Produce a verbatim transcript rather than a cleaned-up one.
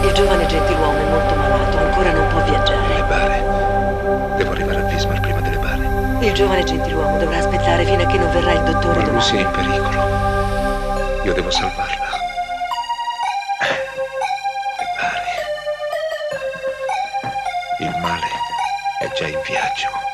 Il giovane gentiluomo è molto malato, ancora non può viaggiare. Le bare. Devo arrivare a Wismar prima delle bare. Il giovane gentiluomo dovrà aspettare fino a che non verrà il dottore Ma domani. Lucy è in pericolo. Io devo salvarla. Le bare. Il male è già in viaggio.